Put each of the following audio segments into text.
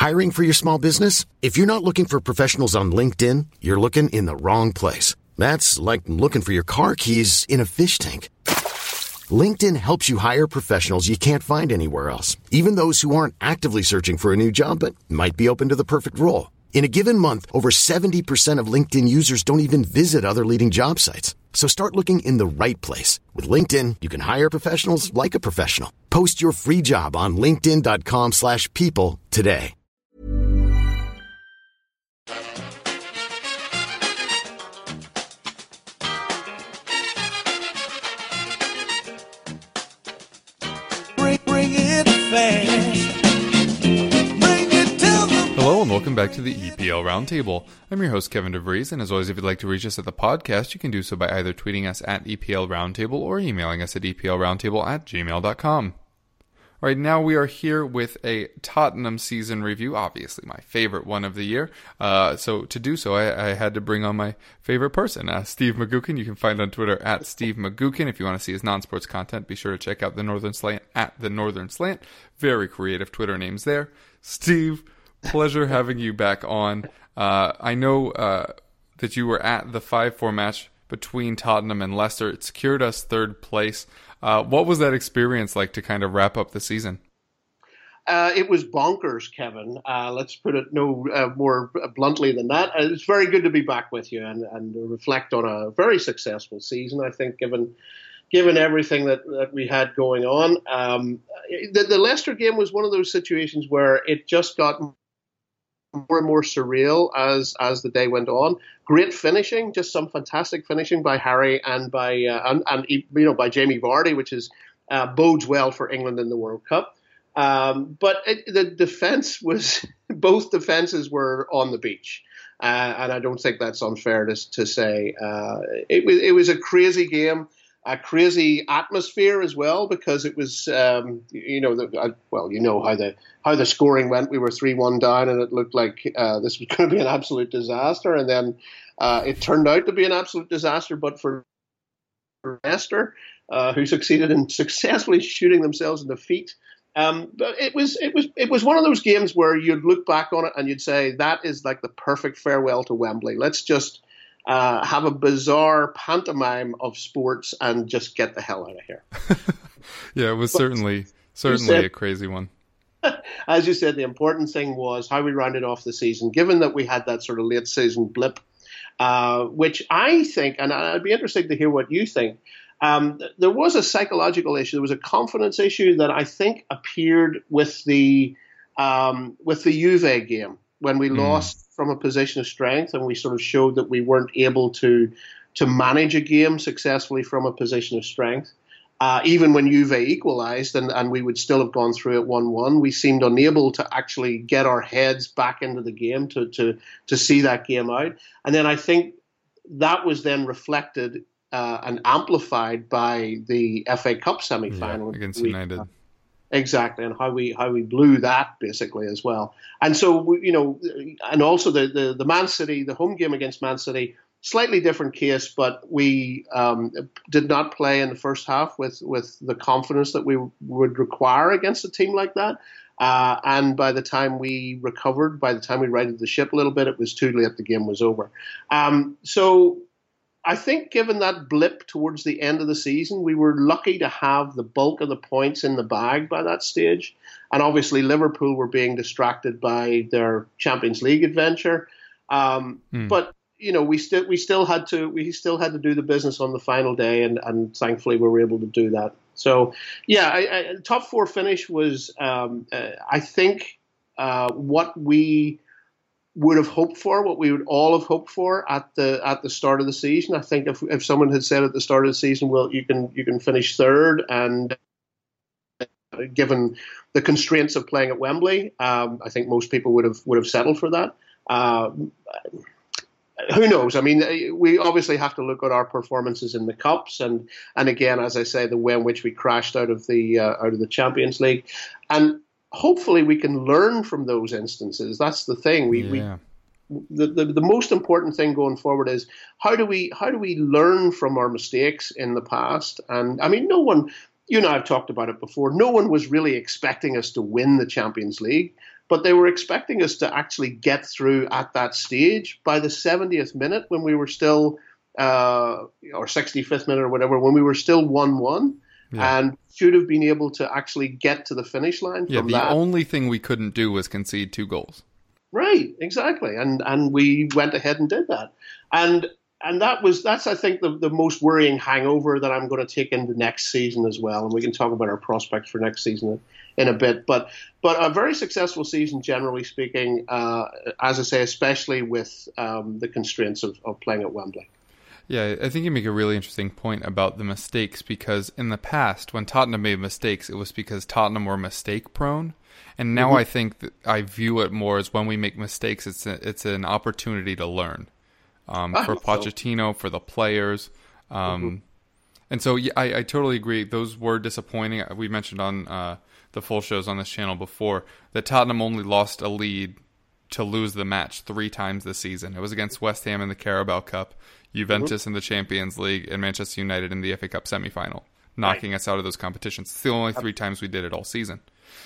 Hiring for your small business? If you're not looking for professionals on LinkedIn, you're looking in the wrong place. That's like looking for your car keys in a fish tank. LinkedIn helps you hire professionals you can't find anywhere else, even those who aren't actively searching for a new job but might be open to the perfect role. In a given month, over 70% of LinkedIn users don't even visit other leading job sites. So start looking in the right place. With LinkedIn, you can hire professionals like a professional. Post your free job on linkedin.com/people today. Bring it fast. Bring it to the... Hello and welcome back to the EPL Roundtable. I'm your host Kevin DeVries, and as always, if you'd like to reach us at the podcast, you can do so by either tweeting us at EPL Roundtable or emailing us at eplroundtable@gmail.com. All right, now we are here with a Tottenham season review, obviously my favorite one of the year. So to do so, I had to bring on my favorite person, Steve McGuckin. You can find on Twitter at Steve McGuckin. If you want to see his non-sports content, be sure to check out The Northern Slant at The Northern Slant. Very creative Twitter names there. Steve, pleasure having you back on. I know that you were at the 5-4 match between Tottenham and Leicester. It secured us third place. What was that experience like to kind of wrap up the season? It was bonkers, Kevin. Let's put it no more bluntly than that. It's very good to be back with you and reflect on a very successful season, I think, given everything that we had going on. The Leicester game was one of those situations where it just got more and more surreal as the day went on. Great finishing, just some fantastic finishing by Harry and by by Jamie Vardy, which is bodes well for England in the World Cup. But the defense was both defenses were on the beach, and I don't think that's unfair to say. It was a crazy game. A crazy atmosphere as well, because it was, how the scoring went. We were 3-1 down, and it looked like this was going to be an absolute disaster. And then it turned out to be an absolute disaster, but for Leicester, who succeeded in successfully shooting themselves in the feet. But it was one of those games where you'd look back on it and you'd say that is like the perfect farewell to Wembley. Let's just have a bizarre pantomime of sports and just get the hell out of here. Yeah, it was certainly a crazy one. As you said, the important thing was how we rounded off the season, given that we had that sort of late season blip, which I think, and I'd be interested to hear what you think, there was a psychological issue. There was a confidence issue that I think appeared with the Juve game when we lost from a position of strength, and we sort of showed that we weren't able to manage a game successfully from a position of strength. Even when Juve equalised and we would still have gone through it 1-1, we seemed unable to actually get our heads back into the game to see that game out. And then I think that was then reflected and amplified by the FA Cup semi-final against United. Exactly, and how we blew that basically as well. And so, and also the Man City, the home game against Man City, slightly different case, but we did not play in the first half with the confidence that we would require against a team like that. And by the time we recovered, by the time we righted the ship a little bit, it was too late. The game was over. So I think given that blip towards the end of the season, we were lucky to have the bulk of the points in the bag by that stage. And obviously Liverpool were being distracted by their Champions League adventure. But we still had to do the business on the final day, and thankfully we were able to do that. So yeah, top four finish was I think what we would have hoped for, what we would all have hoped for at the start of the season. I think if someone had said at the start of the season, well, you can finish third, and given the constraints of playing at Wembley, I think most people would have settled for that. Who knows? I mean, we obviously have to look at our performances in the cups, and again, as I say, the way in which we crashed out of the Champions League, and hopefully we can learn from those instances. That's the thing. The most important thing going forward is how do we learn from our mistakes in the past? And I mean, no one, you and I have talked about it before, no one was really expecting us to win the Champions League. but they were expecting us to actually get through at that stage by the 70th minute when we were still, or 65th minute or whatever, when we were still 1-1. Yeah. And should have been able to actually get to the finish line from that. The only thing we couldn't do was concede 2 goals. Right, exactly. And we went ahead and did that. And that's I think the most worrying hangover that I'm going to take into next season as well. And we can talk about our prospects for next season in a bit. But a very successful season, generally speaking, as I say, especially with the constraints of playing at Wembley. Yeah, I think you make a really interesting point about the mistakes, because in the past, when Tottenham made mistakes, it was because Tottenham were mistake prone. And now I think that I view it more as when we make mistakes, it's an opportunity to learn for Pochettino, for the players. And so I totally agree. Those were disappointing. We mentioned on the full shows on this channel before that Tottenham only lost a lead to lose the match 3 times this season. It was against West Ham in the Carabao Cup, Juventus in the Champions League, and Manchester United in the FA Cup semi-final, knocking us out of those competitions. It's the only 3 times we did it all season,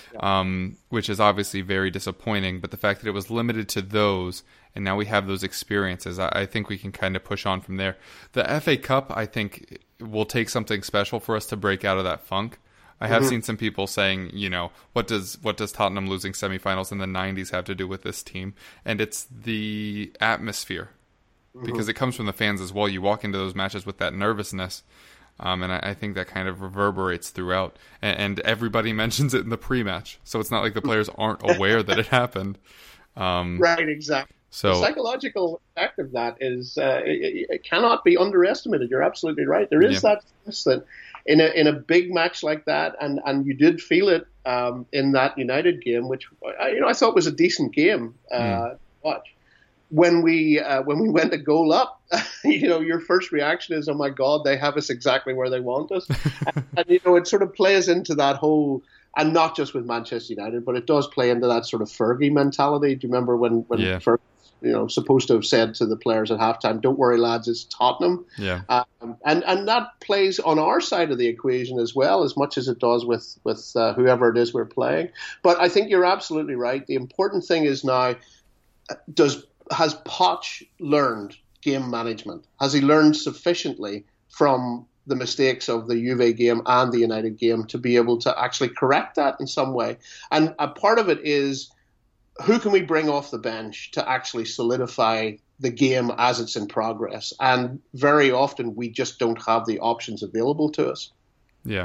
which is obviously very disappointing. But the fact that it was limited to those, and now we have those experiences, I think we can kind of push on from there. The FA Cup, I think, will take something special for us to break out of that funk. I have seen some people saying, what does Tottenham losing semifinals in the 90s have to do with this team? And it's the atmosphere, because it comes from the fans as well. You walk into those matches with that nervousness, and I think that kind of reverberates throughout. And everybody mentions it in the pre-match, so it's not like the players aren't aware that it happened. Right, exactly. So the psychological effect of that is it cannot be underestimated. You're absolutely right. There is that sense that in a big match like that, and you did feel it in that United game, which I thought was a decent game to watch. When we went a goal up, your first reaction is, "Oh my God, they have us exactly where they want us," and it sort of plays into that whole. And not just with Manchester United, but it does play into that sort of Fergie mentality. Do you remember when Fergie, supposed to have said to the players at halftime, "Don't worry, lads, it's Tottenham." Yeah. And that plays on our side of the equation as well, as much as it does with whoever it is we're playing. But I think you're absolutely right. The important thing is now, has Poch learned game management? Has he learned sufficiently from the mistakes of the Juve game and the United game to be able to actually correct that in some way? And a part of it is, who can we bring off the bench to actually solidify the game as it's in progress? And very often we just don't have the options available to us. Yeah.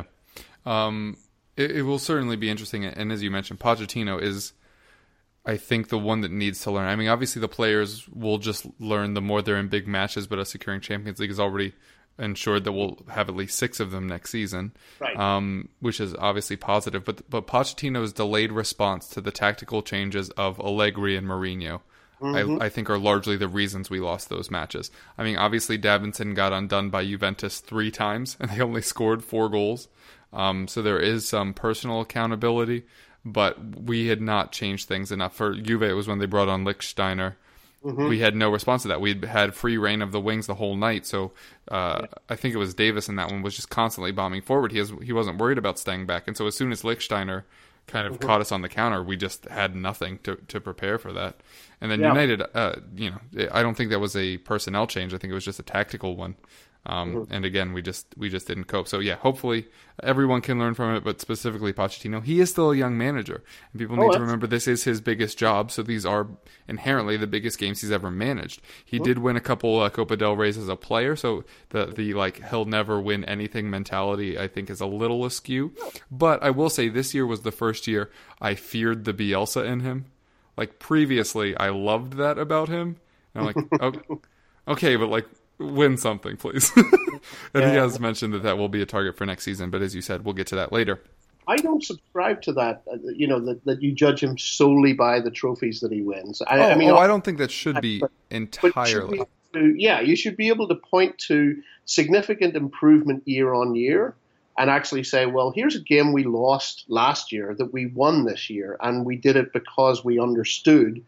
It will certainly be interesting. And as you mentioned, Pochettino is, I think, the one that needs to learn. I mean, obviously the players will just learn the more they're in big matches, but us securing Champions League is already ensured that we'll have at least 6 of them next season, right. Which is obviously positive. But Pochettino's delayed response to the tactical changes of Allegri and Mourinho, I think, are largely the reasons we lost those matches. I mean, obviously Davinson got undone by Juventus 3 times, and they only scored 4 goals. So there is some personal accountability, but we had not changed things enough. For Juve, it was when they brought on Lichtsteiner. We had no response to that. We had free reign of the wings the whole night. So I think it was Davis in that one was just constantly bombing forward. He wasn't worried about staying back. And so as soon as Lichtsteiner kind of caught us on the counter, we just had nothing to prepare for that. And then United, I don't think that was a personnel change. I think it was just a tactical one. And again, we just didn't cope. So yeah, hopefully everyone can learn from it, but specifically Pochettino. He is still a young manager, and people need to remember this is his biggest job. So these are inherently the biggest games he's ever managed. He did win a couple Copa del Reys as a player, so the he'll never win anything mentality, I think, is a little askew. But I will say this year was the first year I feared the Bielsa in him. Like previously, I loved that about him. And I'm like, okay, but win something, please. And he has mentioned that will be a target for next season, but as you said, we'll get to that later. I don't subscribe to that, that you judge him solely by the trophies that he wins. I don't think that should be entirely. You should be able to point to significant improvement year on year and actually say, well, here's a game we lost last year that we won this year, and we did it because we understood.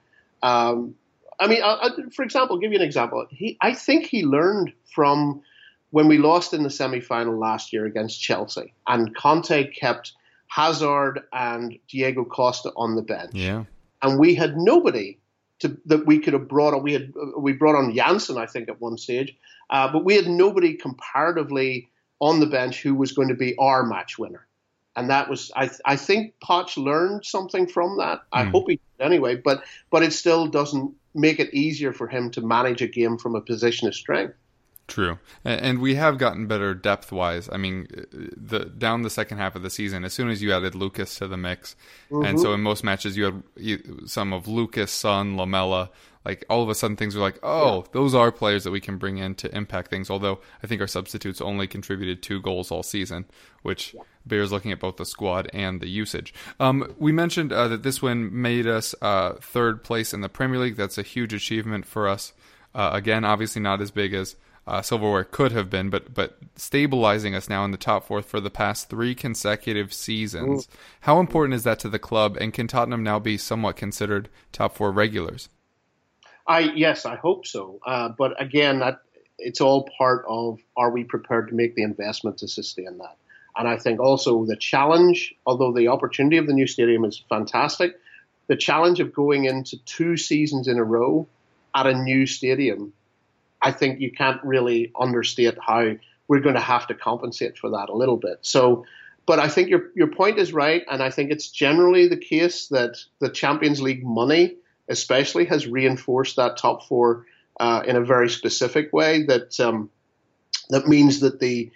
For example, I'll give you an example. I think he learned from when we lost in the semi-final last year against Chelsea, and Conte kept Hazard and Diego Costa on the bench. Yeah. and we had nobody that we could have brought on. We brought on Janssen, I think, at one stage, but we had nobody comparatively on the bench who was going to be our match winner. And that was, I think Poch learned something from that. I hope he did anyway, but it still doesn't make it easier for him to manage a game from a position of strength. True. And we have gotten better depth-wise. I mean, down the second half of the season, as soon as you added Lucas to the mix, and so in most matches you had some of Lucas, Son, Lamela, like all of a sudden things were like, those are players that we can bring in to impact things, although I think our substitutes only contributed 2 goals all season, which bears looking at both the squad and the usage. We mentioned that this win made us 3rd place in the Premier League. That's a huge achievement for us. Again, obviously not as big as silverware could have been, but stabilizing us now in the top 4 for the past 3 consecutive seasons. How important is that to the club, and can Tottenham now be somewhat considered top 4 regulars? Yes, I hope so. But again, it's all part of, are we prepared to make the investment to sustain that? And I think also the challenge, although the opportunity of the new stadium is fantastic, the challenge of going into 2 seasons in a row at a new stadium, I think you can't really understate how we're going to have to compensate for that a little bit. So, but I think your point is right, and I think it's generally the case that the Champions League money especially has reinforced that top 4 in a very specific way. That means that the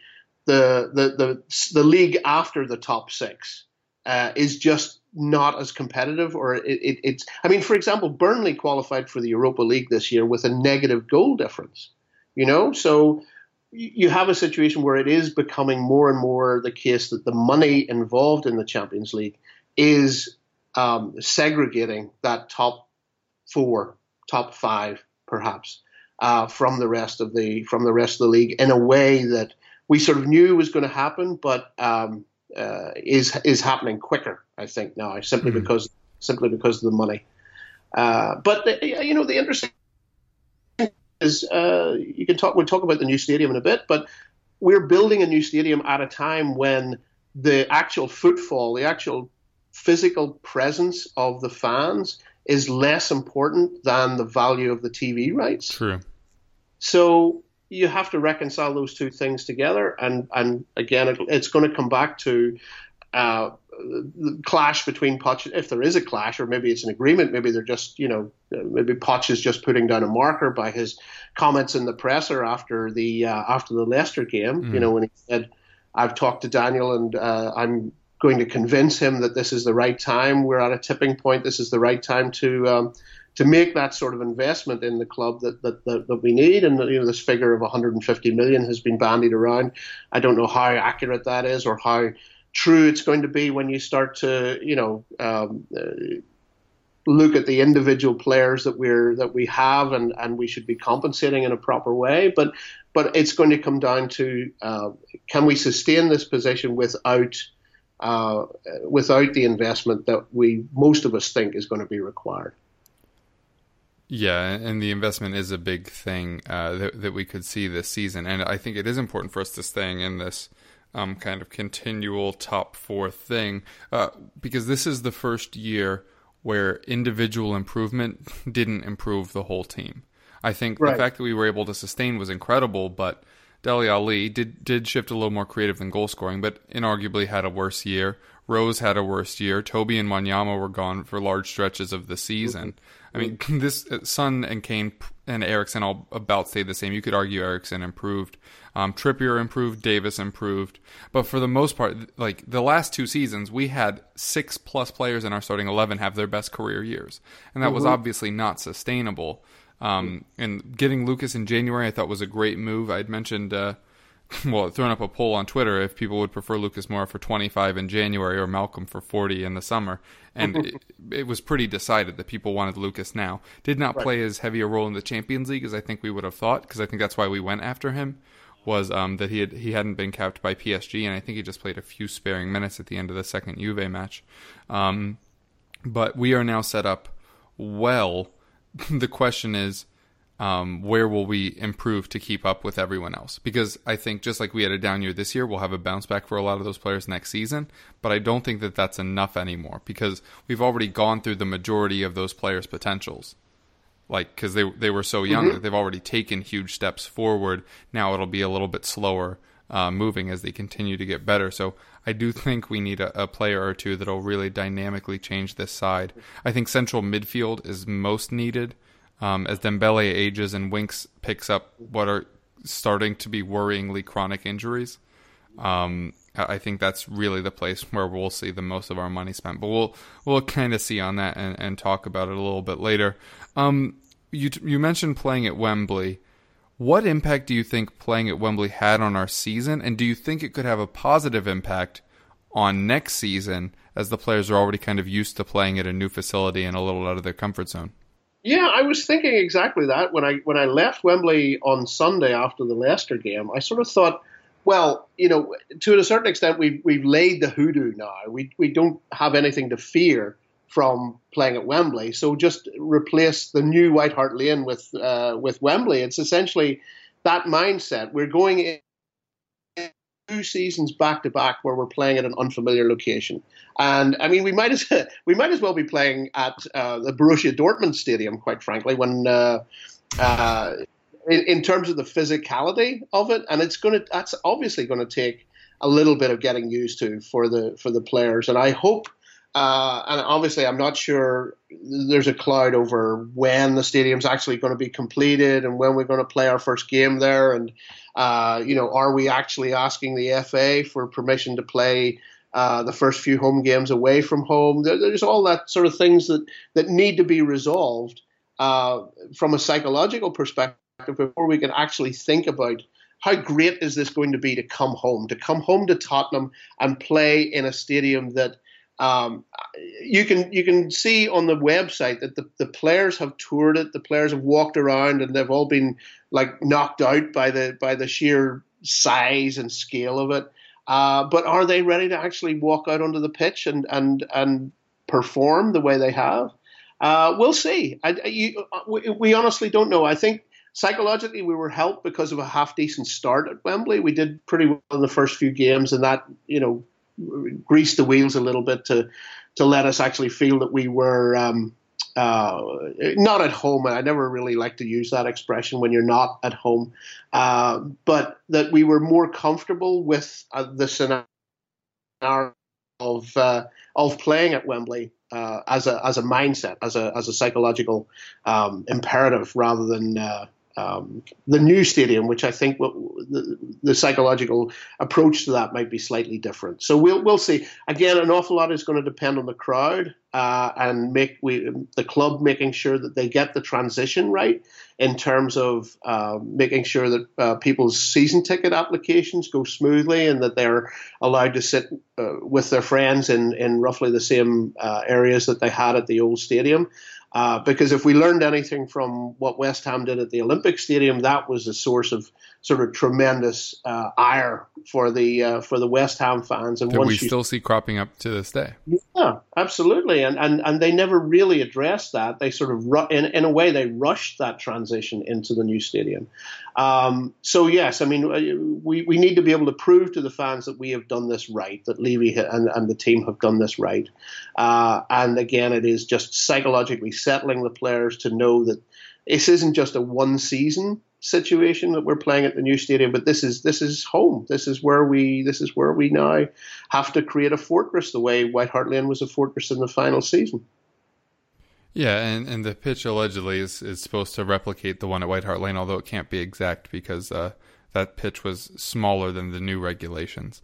league after the top 6 is just not as competitive, or it's. I mean, for example, Burnley qualified for the Europa League this year with a negative goal difference. So you have a situation where it is becoming more and more the case that the money involved in the Champions League is segregating that top 4, top 5, perhaps, from the rest of the league in a way that we sort of knew was going to happen, but is happening quicker, I think, now, simply because of the money. But the interesting is we'll talk about the new stadium in a bit, but we're building a new stadium at a time when the actual footfall, the actual physical presence of the fans is less important than the value of the TV rights. True. So you have to reconcile those 2 things together, and again, it's going to come back to the clash between Poch, if there is a clash, or maybe it's an agreement. Maybe they're just, maybe Poch is just putting down a marker by his comments in the presser after the Leicester game. When he said, "I've talked to Daniel, and I'm going to convince him that this is the right time. We're at a tipping point. This is the right time to make that sort of investment in the club that we need." And this figure of 150 million has been bandied around. I don't know how accurate that is, or how true it's going to be when you start to look at the individual players that we have, and we should be compensating in a proper way. But it's going to come down to can we sustain this position without the investment that most of us think is going to be required. Yeah, and the investment is a big thing that we could see this season. And I think it is important for us to staying in this kind of continual top 4 thing, because this is the first year where individual improvement didn't improve the whole team. I think the fact that we were able to sustain was incredible, but Dele Alli did shift a little more creative than goal scoring, but inarguably had a worse year. Rose had a worse year. Toby and Wanyama were gone for large stretches of the season. I mean, this Son and Kane and Eriksen all about stayed the same. You could argue Eriksen improved. Trippier improved. Davis improved. But for the most part, like the last 2 seasons, we had 6+ players in our starting 11 have their best career years. And that was obviously not sustainable. And getting Lucas in January I thought was a great move. I'd mentioned, throwing up a poll on Twitter if people would prefer Lucas Moura for 25 in January or Malcolm for 40 in the summer. And it was pretty decided that people wanted Lucas now. Did not play as heavy a role in the Champions League as I think we would have thought, because I think that's why we went after him, was that he hadn't been capped by PSG, and I think he just played a few sparing minutes at the end of the second Juve match. But we are now set up well. The question is, where will we improve to keep up with everyone else? Because I think just like we had a down year this year, we'll have a bounce back for a lot of those players next season. But I don't think that that's enough anymore because we've already gone through the majority of those players' potentials. Like, because they were so young that they've already taken huge steps forward. Now it'll be a little bit slower moving as they continue to get better. So I do think we need a player or two that'll really dynamically change this side. I think central midfield is most needed. As Dembele ages and Winks picks up what are starting to be worryingly chronic injuries, I think that's really the place where we'll see the most of our money spent. But we'll kind of see on that and talk about it a little bit later. You mentioned playing at Wembley. What impact do you think playing at Wembley had on our season, and do you think it could have a positive impact on next season as the players are already kind of used to playing at a new facility and a little out of their comfort zone? Yeah, I was thinking exactly that when I left Wembley on Sunday after the Leicester game. I sort of thought, well, to a certain extent, we've laid the hoodoo now. We don't have anything to fear from playing at Wembley, so just replace the new White Hart Lane with Wembley. It's essentially that mindset. We're going in 2 seasons back to back where we're playing at an unfamiliar location, and I mean we might as well be playing at the Borussia Dortmund stadium, quite frankly, when in terms of the physicality of it, and that's obviously going to take a little bit of getting used to for the players, and I hope. And obviously, I'm not sure there's a cloud over when the stadium's actually going to be completed and when we're going to play our first game there. And, are we actually asking the FA for permission to play the first few home games away from home? There's all that sort of things that need to be resolved from a psychological perspective before we can actually think about how great is this going to be to come home to Tottenham and play in a stadium that you can see on the website that the players have toured it, the players have walked around, and they've all been like knocked out by the sheer size and scale of it. But are they ready to actually walk out onto the pitch and perform the way they have? We'll see. We honestly don't know. I think psychologically we were helped because of a half decent start at Wembley. We did pretty well in the first few games, and that greased the wheels a little bit to let us actually feel that we were not at home. I never really like to use that expression when you're not at home, but that we were more comfortable with the scenario of playing at Wembley as a mindset, as a psychological imperative, rather than the new stadium, which I think the psychological approach to that might be slightly different. So we'll see. Again, an awful lot is going to depend on the crowd and the club making sure that they get the transition right in terms of making sure that people's season ticket applications go smoothly and that they're allowed to sit with their friends in roughly the same areas that they had at the old stadium. Because if we learned anything from what West Ham did at the Olympic Stadium, that was a source of sort of tremendous ire for the West Ham fans. And that we still see cropping up to this day. Yeah, absolutely. And they never really addressed that. They sort of, in a way, they rushed that transition into the new stadium. So, yes, I mean, we need to be able to prove to the fans that we have done this right, that Levy and the team have done this right. And again, it is just psychologically settling the players to know that this isn't just a one-season situation that we're playing at the new stadium, but this is home. This is where we now have to create a fortress the way White Hart Lane was a fortress in the final season. Yeah, and the pitch allegedly is supposed to replicate the one at White Hart Lane, although it can't be exact because that pitch was smaller than the new regulations.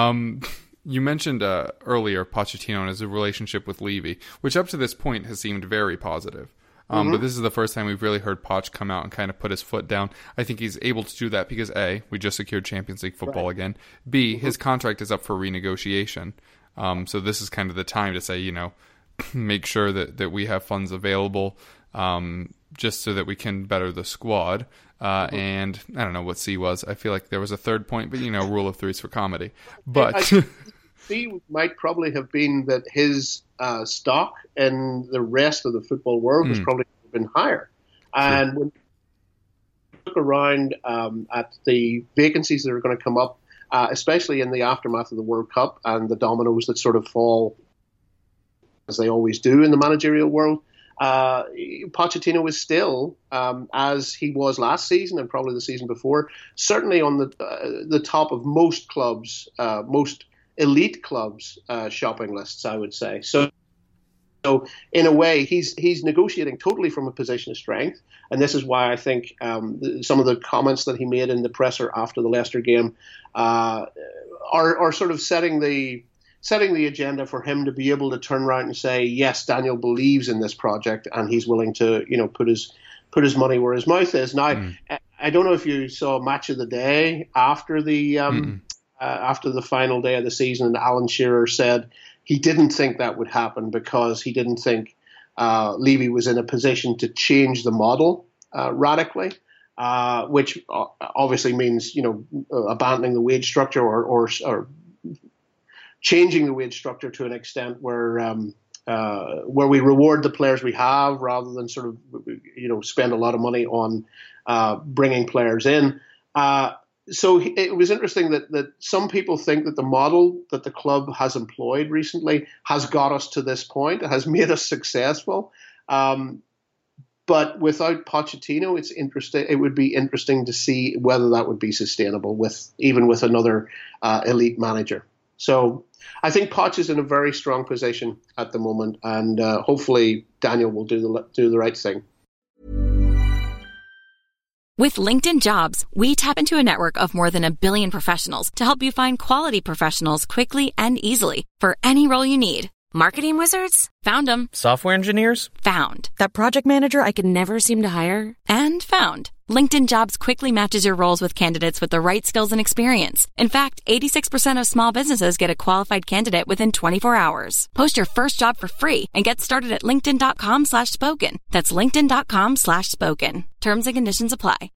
You mentioned earlier Pochettino and his relationship with Levy, which up to this point has seemed very positive. But this is the first time we've really heard Poch come out and kind of put his foot down. I think he's able to do that because A, we just secured Champions League football again. B, his contract is up for renegotiation. So this is kind of the time to say, make sure that we have funds available just so that we can better the squad. And I don't know what C was. I feel like there was a third point, but rule of threes for comedy. But C might probably have been that his stock in the rest of the football world was probably been higher. And look around at the vacancies that are going to come up, especially in the aftermath of the World Cup and the dominoes that sort of fall, as they always do in the managerial world, Pochettino is still, as he was last season and probably the season before, certainly on the top of most clubs, most elite clubs' shopping lists, I would say. So in a way, he's negotiating totally from a position of strength, and this is why I think some of the comments that he made in the presser after the Leicester game are sort of setting the agenda for him to be able to turn around and say, yes, Daniel believes in this project and he's willing to, put his money where his mouth is. Now, I don't know if you saw Match of the Day after the final day of the season, and Alan Shearer said he didn't think that would happen because he didn't think Levy was in a position to change the model radically, which obviously means, abandoning the wage structure or changing the wage structure to an extent where we reward the players we have rather than sort of, spend a lot of money on bringing players in. So it was interesting that some people think that the model that the club has employed recently has got us to this point, has made us successful. But without Pochettino, it's interesting. It would be interesting to see whether that would be sustainable even with another elite manager. So I think Poch is in a very strong position at the moment, and hopefully Daniel will do the right thing. With LinkedIn Jobs, we tap into a network of more than 1 billion professionals to help you find quality professionals quickly and easily for any role you need. Marketing wizards? Found them. Software engineers? Found. That project manager I could never seem to hire? And found. LinkedIn Jobs quickly matches your roles with candidates with the right skills and experience. In fact, 86% of small businesses get a qualified candidate within 24 hours. Post your first job for free and get started at linkedin.com/spoken. That's linkedin.com/spoken. Terms and conditions apply.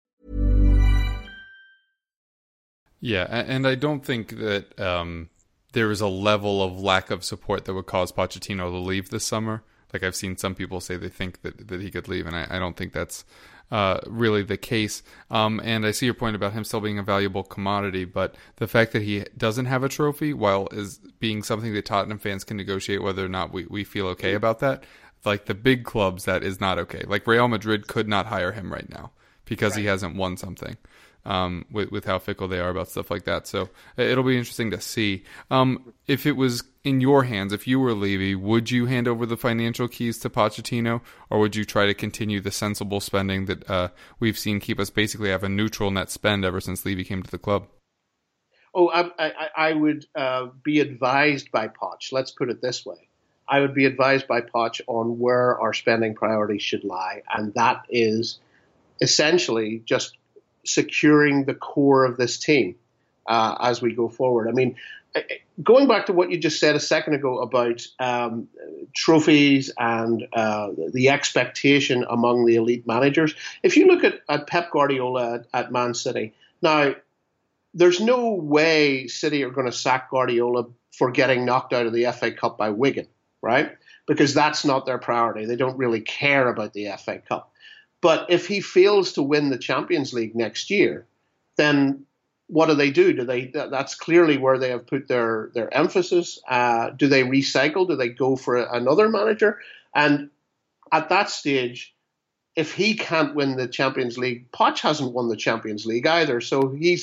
Yeah, and I don't think that there is a level of lack of support that would cause Pochettino to leave this summer. Like, I've seen some people say they think that he could leave, and I don't think that's really the case. And I see your point about him still being a valuable commodity, but the fact that he doesn't have a trophy, while is being something that Tottenham fans can negotiate whether or not we feel okay about that, like the big clubs, that is not okay. Like Real Madrid could not hire him right now because he hasn't won something. With how fickle they are about stuff like that. So it'll be interesting to see. If it was in your hands, if you were Levy, would you hand over the financial keys to Pochettino, or would you try to continue the sensible spending that we've seen keep us basically have a neutral net spend ever since Levy came to the club? Oh, I would be advised by Poch. Let's put it this way. I would be advised by Poch on where our spending priorities should lie, and that is essentially just securing the core of this team as we go forward. I mean, going back to what you just said a second ago about trophies and the expectation among the elite managers, if you look at Pep Guardiola at Man City, now there's no way City are going to sack Guardiola for getting knocked out of the FA Cup by Wigan, right? Because that's not their priority. They don't really care about the FA Cup. But if he fails to win the Champions League next year, then what do they do? That's clearly where they have put their emphasis. Do they recycle? Do they go for another manager? And at that stage, if he can't win the Champions League, Poch hasn't won the Champions League either. So he's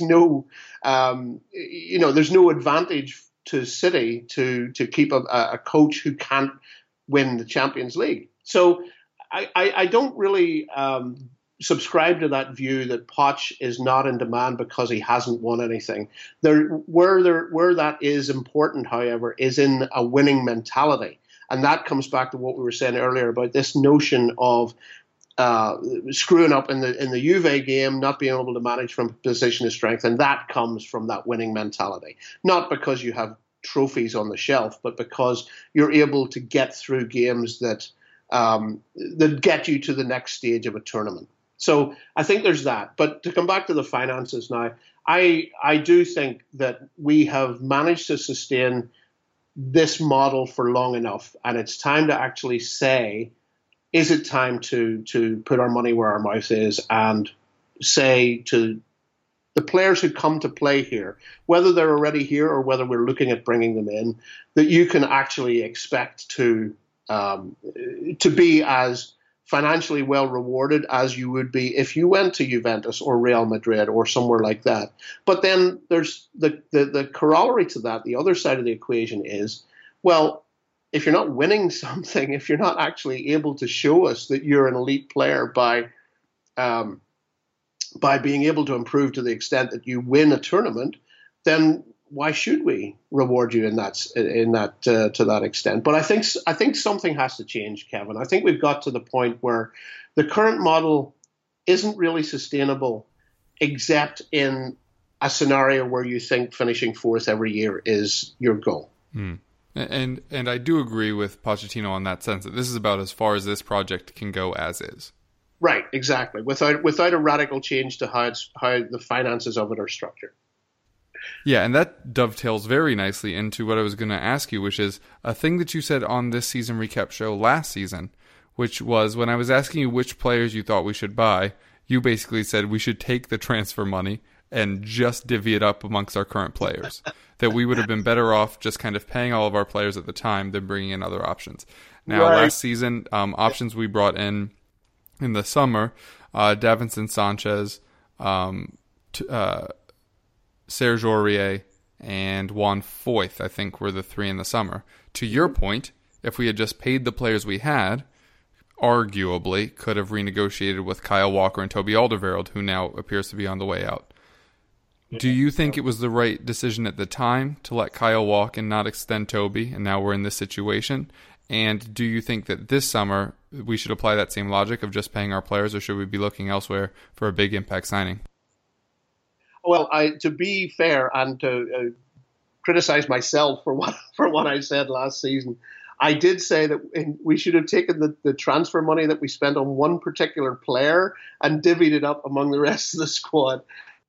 there's no advantage to City to keep a coach who can't win the Champions League. So I don't really subscribe to that view that Poch is not in demand because he hasn't won anything. Where that is important, however, is in a winning mentality. And that comes back to what we were saying earlier about this notion of screwing up in the Juve game, not being able to manage from a position of strength. And that comes from that winning mentality. Not because you have trophies on the shelf, but because you're able to get through games that get you to the next stage of a tournament. So I think there's that. But to come back to the finances now, I do think that we have managed to sustain this model for long enough, and it's time to actually say, is it time to put our money where our mouth is and say to the players who come to play here, whether they're already here or whether we're looking at bringing them in, that you can actually expect to be as financially well rewarded as you would be if you went to Juventus or Real Madrid or somewhere like that. But then there's the corollary to that. The other side of the equation is, well, if you're not winning something, if you're not actually able to show us that you're an elite player by being able to improve to the extent that you win a tournament, then why should we reward you to that extent? But I think something has to change, Kevin. I think we've got to the point where the current model isn't really sustainable, except in a scenario where you think finishing fourth every year is your goal. And I do agree with Pochettino on that sense that this is about as far as this project can go as is. Right, exactly. Without a radical change to how the finances of it are structured. Yeah, and that dovetails very nicely into what I was going to ask you, which is a thing that you said on this season recap show last season, which was when I was asking you which players you thought we should buy, you basically said we should take the transfer money and just divvy it up amongst our current players. That we would have been better off just kind of paying all of our players at the time than bringing in other options. Now, Last season, options we brought in the summer, Davinson Sanchez, Serge Aurier, and Juan Foyth, I think, were the three in the summer. To your point, if we had just paid the players we had, arguably could have renegotiated with Kyle Walker and Toby Alderweireld, who now appears to be on the way out. Do you think it was the right decision at the time to let Kyle walk and not extend Toby, and now we're in this situation? And do you think that this summer we should apply that same logic of just paying our players, or should we be looking elsewhere for a big impact signing? Well, to be fair and to criticize myself for what I said last season, I did say that we should have taken the transfer money that we spent on one particular player and divvied it up among the rest of the squad.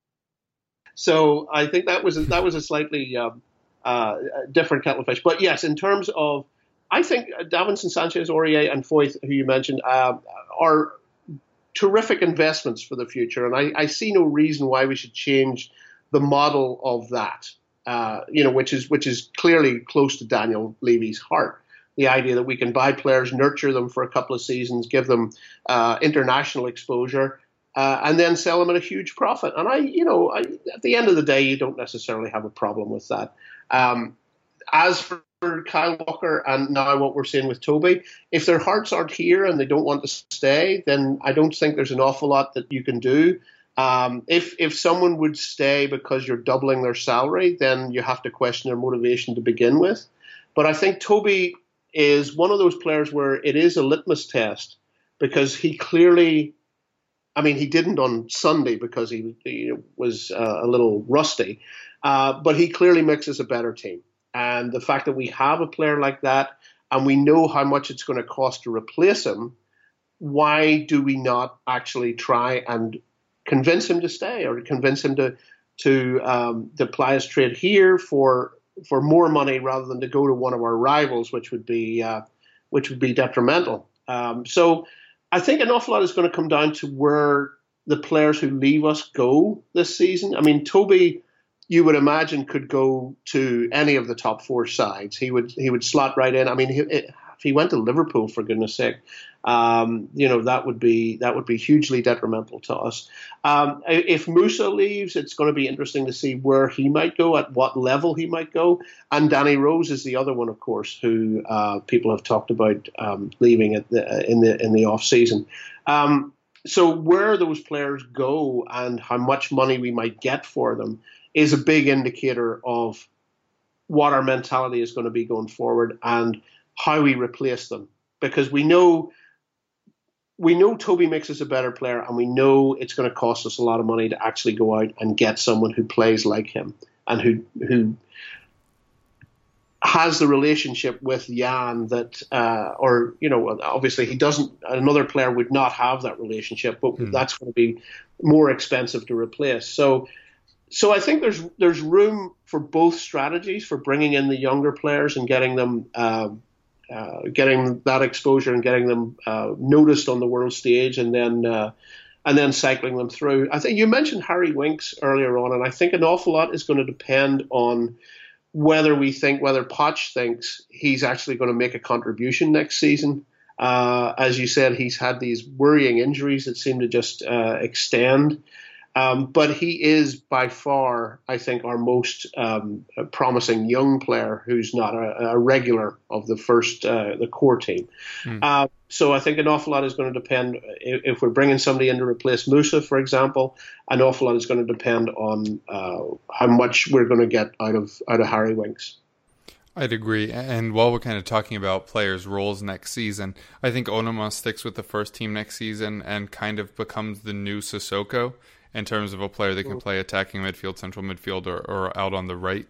So I think that was a slightly different kettle of fish. But yes, in terms of, I think Davinson Sanchez, Aurier, and Foyth, who you mentioned, are terrific investments for the future, and I see no reason why we should change the model of that. Which is clearly close to Daniel Levy's heart. The idea that we can buy players, nurture them for a couple of seasons, give them international exposure, and then sell them at a huge profit. And at the end of the day, you don't necessarily have a problem with that. As for Kyle Walker and now what we're seeing with Toby, if their hearts aren't here and they don't want to stay, then I don't think there's an awful lot that you can do. If someone would stay because you're doubling their salary, then you have to question their motivation to begin with. But I think Toby is one of those players where it is a litmus test, because he clearly, he didn't on Sunday because he was a little rusty, but he clearly makes us a better team. And the fact that we have a player like that and we know how much it's going to cost to replace him, why do we not actually try and convince him to stay, or convince him to apply his trade here for more money rather than to go to one of our rivals, which would be detrimental. So I think an awful lot is going to come down to where the players who leave us go this season. Toby, you would imagine, could go to any of the top four sides. He would slot right in. If he went to Liverpool, for goodness sake, that would be hugely detrimental to us. If Musa leaves, it's going to be interesting to see where he might go, at what level he might go. And Danny Rose is the other one, of course, who people have talked about leaving in the off season. So where those players go and how much money we might get for them is a big indicator of what our mentality is going to be going forward and how we replace them. Because we know Toby makes us a better player, and we know it's going to cost us a lot of money to actually go out and get someone who plays like him and who has the relationship with Jan that, obviously he doesn't. Another player would not have that relationship, but that's going to be more expensive to replace. So I think there's room for both strategies, for bringing in the younger players and getting them getting that exposure and getting them noticed on the world stage, and then and then cycling them through. I think you mentioned Harry Winks earlier on, and I think an awful lot is going to depend on whether Poch thinks he's actually going to make a contribution next season. As you said, he's had these worrying injuries that seem to just extend. But he is by far, I think, our most promising young player who's not a regular of the core team. So I think an awful lot is going to depend, if we're bringing somebody in to replace Musa, for example, an awful lot is going to depend on how much we're going to get out of Harry Winks. I'd agree. And while we're kind of talking about players' roles next season, I think Onuma sticks with the first team next season and kind of becomes the new Sissoko in terms of a player that can play attacking midfield, central midfield, or out on the right.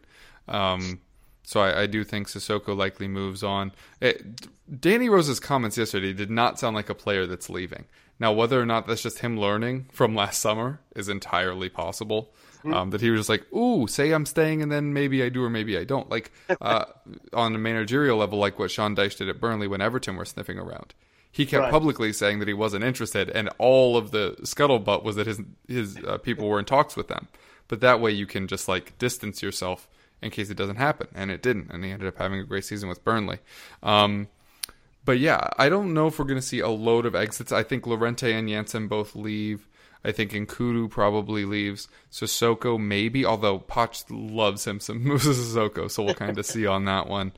So I do think Sissoko likely moves on. Danny Rose's comments yesterday did not sound like a player that's leaving. Now, whether or not that's just him learning from last summer is entirely possible. That he was just like, ooh, say I'm staying and then maybe I do or maybe I don't. Like on a managerial level, like what Sean Dyche did at Burnley when Everton were sniffing around. He kept publicly saying that he wasn't interested, and all of the scuttlebutt was that his people were in talks with them. But that way you can just like distance yourself in case it doesn't happen, and it didn't, and he ended up having a great season with Burnley. But yeah, I don't know if we're going to see a load of exits. I think Llorente and Janssen both leave. I think Nkudu probably leaves. Sissoko maybe, although Poch loves him some Musa Sissoko, so we'll kind of see on that one.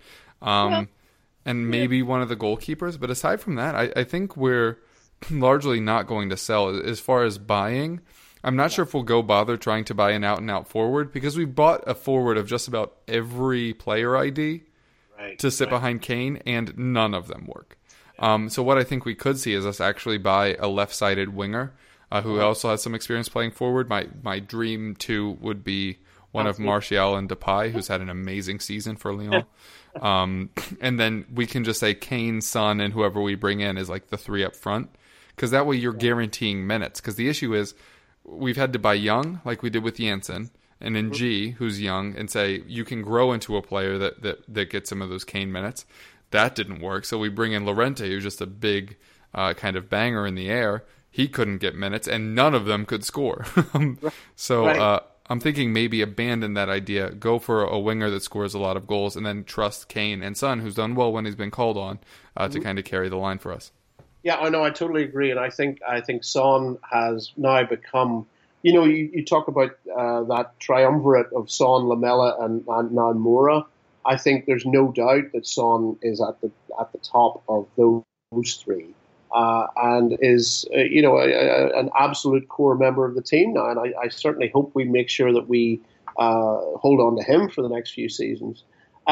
And maybe one of the goalkeepers. But aside from that, I think we're largely not going to sell. As far as buying, I'm not sure if we'll bother trying to buy an out-and-out forward, because we've bought a forward of just about every player ID to sit behind Kane, and none of them work. So what I think we could see is us actually buy a left-sided winger who also has some experience playing forward. My dream, too, would be one of Martial and Depay, who's had an amazing season for Lyon. And then we can just say Kane, Son, and whoever we bring in is like the three up front, because that way you're guaranteeing minutes. Because the issue is we've had to buy young, like we did with Janssen, and then G, who's young, and say you can grow into a player that gets some of those Kane minutes. That didn't work, so we bring in Llorente, who's just a big kind of banger in the air. He couldn't get minutes, and none of them could score. So I'm thinking maybe abandon that idea, go for a winger that scores a lot of goals, and then trust Kane and Son, who's done well when he's been called on, to kind of carry the line for us. Yeah, I know, I totally agree, and I think Son has now become, you talk about that triumvirate of Son, Lamela, and now Moura. I think there's no doubt that Son is at the top of those three. And is an absolute core member of the team now, and I certainly hope we make sure that we hold on to him for the next few seasons.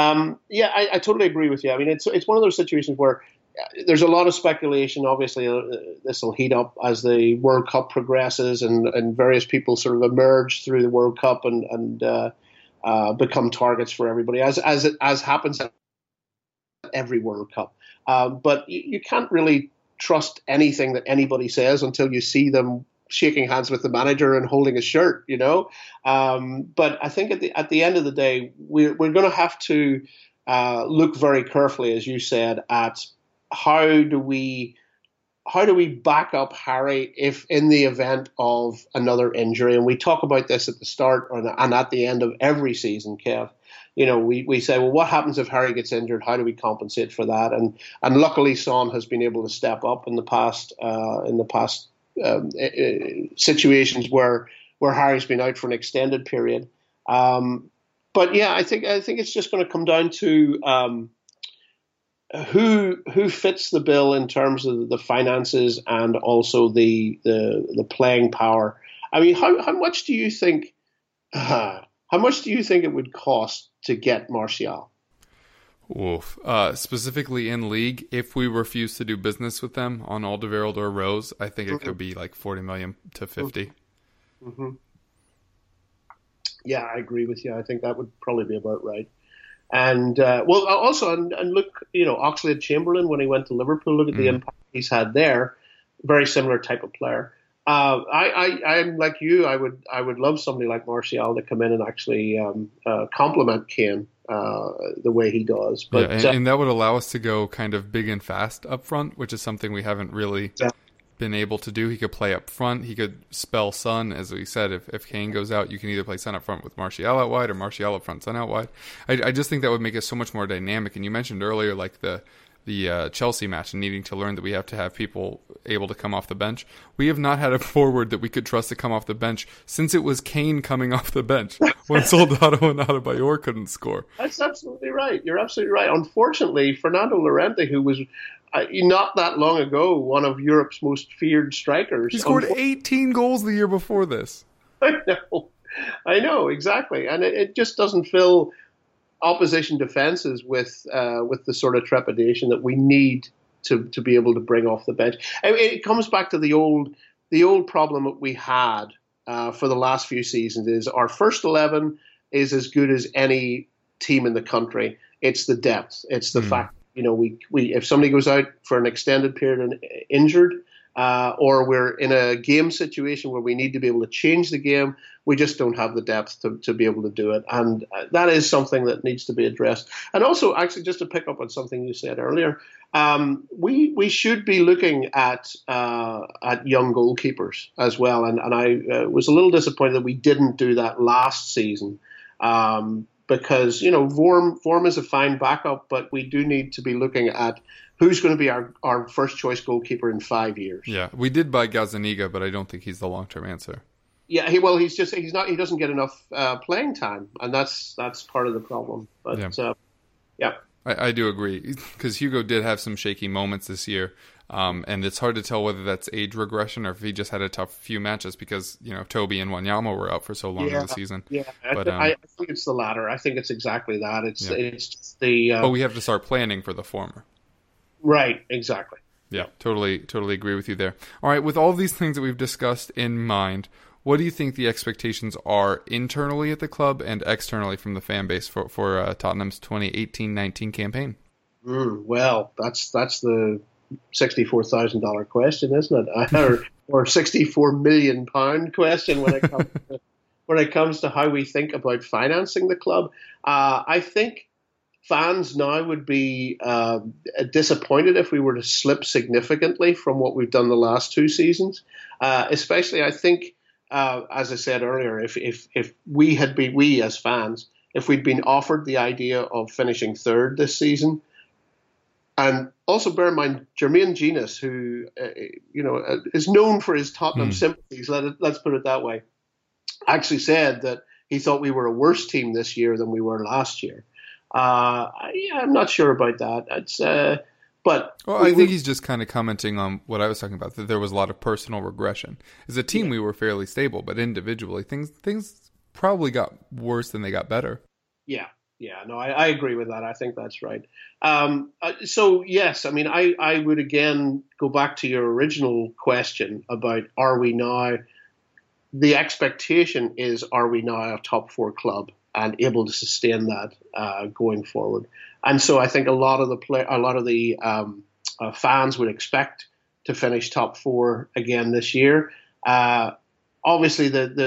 I totally agree with you. I mean, it's one of those situations where there's a lot of speculation. Obviously, this will heat up as the World Cup progresses, and various people sort of emerge through the World Cup and become targets for everybody, as happens at every World Cup. But you can't really trust anything that anybody says until you see them shaking hands with the manager and holding a shirt, But I think at the end of the day, we're going to have to look very carefully, as you said, at how do we back up Harry if in the event of another injury. And we talk about this at the start and at the end of every season, Kev. We say, well, what happens if Harry gets injured? How do we compensate for that? And luckily, Son has been able to step up in the past situations where Harry's been out for an extended period. But yeah, I think it's just going to come down to who fits the bill in terms of the finances and also the playing power. I mean, how much do you think? How much do you think it would cost to get Martial? Oof. Specifically in league, if we refuse to do business with them on Alderweireld or Rose, I think it could be like 40 million to 50. Mm-hmm. Yeah, I agree with you. I think that would probably be about right. And also, and look, Oxlade-Chamberlain when he went to Liverpool, look at the impact he's had there. Very similar type of player. I'm like you. I would love somebody like Martial to come in and actually complement Kane the way he does. But and that would allow us to go kind of big and fast up front, which is something we haven't really been able to do. He could play up front. He could spell Son, as we said. If Kane goes out, you can either play Son up front with Martial out wide or Martial up front, Son out wide. I just think that would make it so much more dynamic. And you mentioned earlier, like the Chelsea match and needing to learn that we have to have people able to come off the bench. We have not had a forward that we could trust to come off the bench since it was Kane coming off the bench when Soldado and Adebayor couldn't score. That's absolutely right. You're absolutely right. Unfortunately, Fernando Llorente, who was not that long ago one of Europe's most feared strikers. He scored 18 goals the year before this. I know, exactly. And it just doesn't fill opposition defenses with the sort of trepidation that we need to be able to bring off the bench. I mean, it comes back to the old problem that we had for the last few seasons is our first 11 is as good as any team in the country. It's the depth. It's the fact, we if somebody goes out for an extended period and injured, or we're in a game situation where we need to be able to change the game, we just don't have the depth to be able to do it. And that is something that needs to be addressed. And also, actually, just to pick up on something you said earlier, we should be looking at young goalkeepers as well. And I was a little disappointed that we didn't do that last season. Because, Vorm is a fine backup, but we do need to be looking at who's going to be our first choice goalkeeper in 5 years. Yeah, we did buy Gazzaniga, but I don't think he's the long-term answer. Yeah, he doesn't get enough playing time, and that's part of the problem. But yeah. I do agree, because Hugo did have some shaky moments this year. And it's hard to tell whether that's age regression or if he just had a tough few matches because, Toby and Wanyama were out for so long in the season. Yeah, but I think it's the latter. I think it's exactly that. It's just the... but we have to start planning for the former. Right, exactly. Yeah, totally agree with you there. All right, with all these things that we've discussed in mind, what do you think the expectations are internally at the club and externally from the fan base for Tottenham's 2018-19 campaign? Well, that's the $64,000 question, isn't it? Or £64 million question when it comes to how we think about financing the club. I think fans now would be disappointed if we were to slip significantly from what we've done the last two seasons. Especially, I think, as I said earlier, if we as fans, if we'd been offered the idea of finishing third this season. And also bear in mind, Jermaine Genius, who is known for his Tottenham sympathies, let's put it that way, actually said that he thought we were a worse team this year than we were last year. I'm not sure about that. I think he's just kind of commenting on what I was talking about, that there was a lot of personal regression. As a team, we were fairly stable, but individually, things probably got worse than they got better. Yeah, no, I agree with that. I think that's right. So, yes, I mean, I would again go back to your original question about are we now – the expectation is are we now a top four club and able to sustain that going forward. And so I think a lot of the fans would expect to finish top four again this year. Obviously,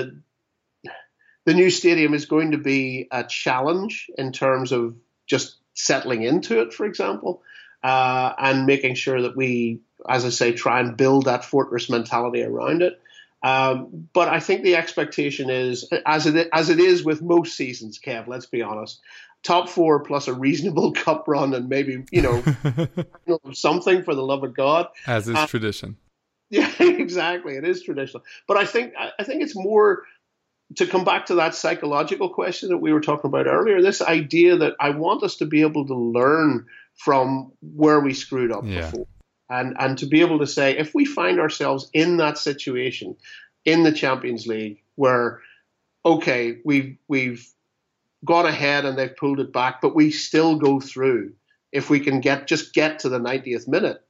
the new stadium is going to be a challenge in terms of just settling into it, for example, and making sure that we, as I say, try and build that fortress mentality around it. But I think the expectation is, as it is with most seasons, Kev, let's be honest, top four plus a reasonable cup run and maybe, something for the love of God. As is tradition. Yeah, exactly. It is traditional. But I think it's more... to come back to that psychological question that we were talking about earlier, this idea that I want us to be able to learn from where we screwed up before. And to be able to say, if we find ourselves in that situation in the Champions League where, okay, we've gone ahead and they've pulled it back, but we still go through, if we can get to the 90th minute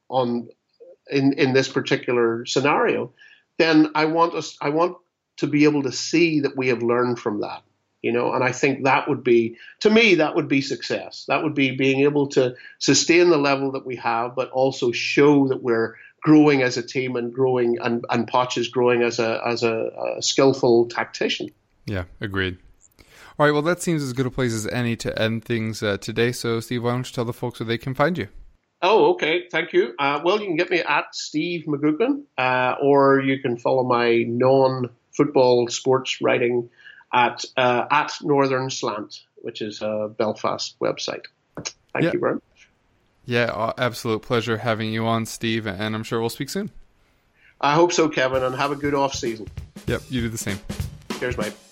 in this particular scenario, then I want to be able to see that we have learned from that, and I think that would be, to me, that would be success. That would be being able to sustain the level that we have, but also show that we're growing as a team and growing, and Poch is growing as a skillful tactician. Yeah, agreed. All right, well, that seems as good a place as any to end things today. So, Steve, why don't you tell the folks where they can find you? Oh, okay. Thank you. Well, you can get me at Steve McGuckin, or you can follow my non-football sports writing at Northern Slant, which is a Belfast website. Thank you very much. Yeah, absolute pleasure having you on, Steve, and I'm sure we'll speak soon. I hope so, Kevin, and have a good off season. Yep, you do the same. Cheers, mate.